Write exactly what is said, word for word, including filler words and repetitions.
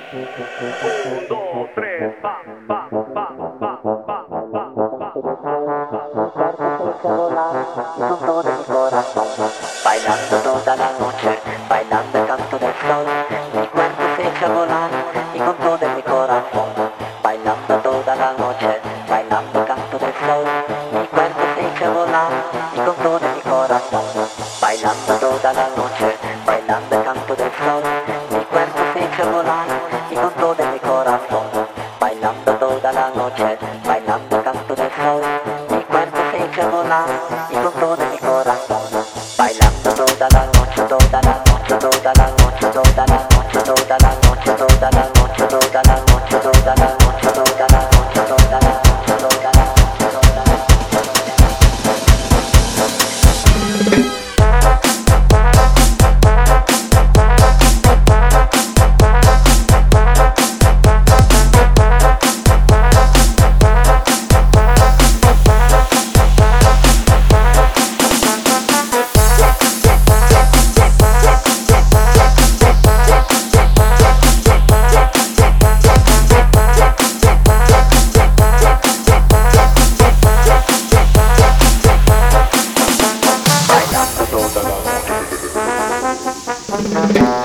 Un, dos, tres, va, va, va, va, va, va, va. Mi cuerpo se echa a volar y con todo mi corazón, bailando toda la noche, bailando el canto del sol. Mi cuerpo se echa a volar y con todo mi corazón, bailando toda la noche, bailando el canto del sol. Mi cuerpo se echa a volar y con todo mi corazón, bailando toda la noche, bailando el canto del sol. Mi cuerpo se echa a volar y con todo mi corazón, bailando toda la noche, bailando el canto del sol. Mi cuerpo se echa a volar y con todo mi corazón, bailando toda la noche, toda la noche, toda la noche, toda la noche, toda la noche, toda la noche, toda la noche, toda la noche, toda la noche, toda la noche, toda la noche, toda la noche. Toda la noche.